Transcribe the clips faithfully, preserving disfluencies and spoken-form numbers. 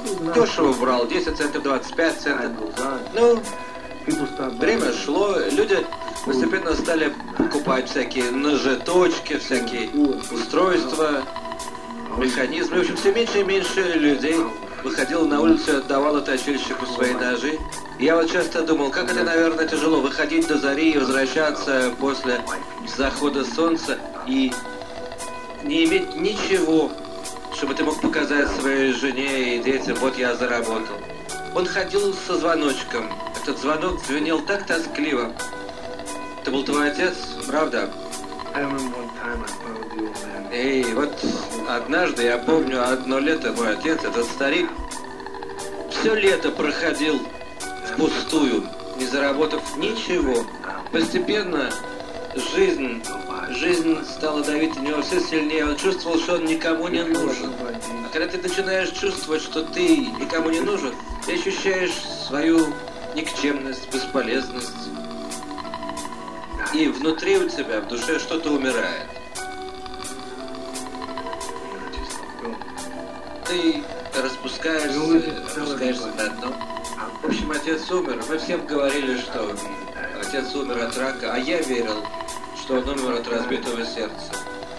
Дешево брал, десять центов, двадцать пять центов. Ну, время шло, люди постепенно стали покупать всякие ножеточки, всякие устройства, механизмы. В общем, все меньше и меньше людей выходило на улицу и отдавало точильщику свои ножи. Я вот часто думал, как это, наверное, тяжело выходить до зари и возвращаться после захода солнца и не иметь ничего, чтобы ты мог показать своей жене и детям: вот я заработал. Он ходил со звоночком. Этот звонок звенел так тоскливо. Это был твой отец, правда? Эй, вот однажды, я помню, одно лето мой отец, этот старик, все лето проходил впустую, не заработав ничего. Постепенно жизнь, жизнь стала давить на него все сильнее. Он чувствовал, что он никому не нужен. А когда ты начинаешь чувствовать, что ты никому не нужен, ты ощущаешь свою никчемность, бесполезность. И внутри у тебя, в душе что-то умирает. Ты распускаешься, распускаешься на дно. В общем, отец умер. Мы всем говорили, что отец умер от рака, а я верил, что он умер от разбитого сердца.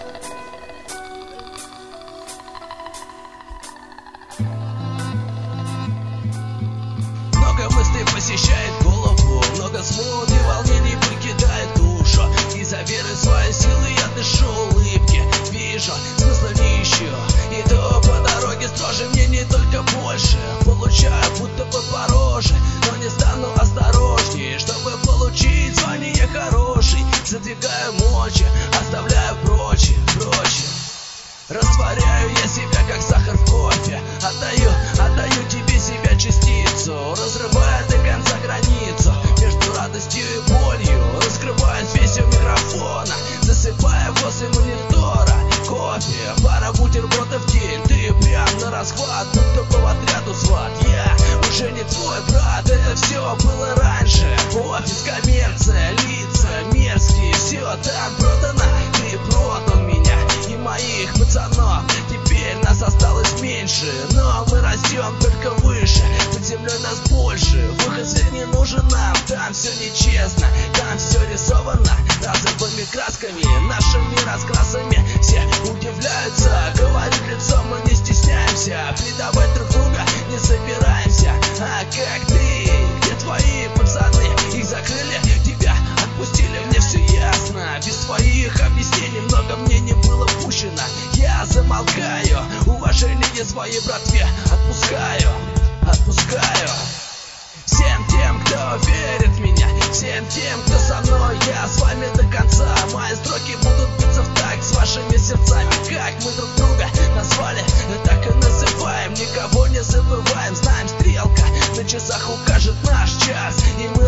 Много мыслей посещает голову, много смут и волнений покидает душу. Из-за веры в свои силы я дышу улыбки, вижу смысла не ищу. Иду по дороге строже, мне не только больше, получаю будто бы пороже, но не стану осторожнее, чтобы получить звание хороший. Задвигаю мочи, оставляю прочее, прочее. Растворяю я себя, как сахар в кофе. Отдаю, отдаю тебе себя частицу, разрывая до конца границу между радостью и болью. Раскрываю весь у микрофона, засыпая возле монитора. Кофе, пара бутербродов в день. Ты прям на расхват, будто бы в отряду сват. Я уже не твой брат, это все было раньше. Офис, коммерция, лица мерзкие, все там продано. Ты продал меня и моих пацанов. Теперь нас осталось меньше, но мы растем только выше. Под землей нас больше, выход свет не нужен нам. Там все нечестно, там все рисовано розовыми красками. Нашими раскрасами все удивляются. Говорить лицом мы не стесняемся, предавать друг друга не собираемся. А как ты? Где твои пацаны? Их закрыли, тебя отпустили, мне все ясно. Без твоих объяснений много мнений было пущено. Я замолкаю, уважение своей братве отпускаю, отпускаю. Всем тем, кто верит в меня, всем тем, кто со мной, я с вами до конца. Мои строки будут биться в такт с вашими сердцами. Как мы друг друга назвали, так и называем. Никого не забываем, знаем, стрелка на часах укажет наш час, и мы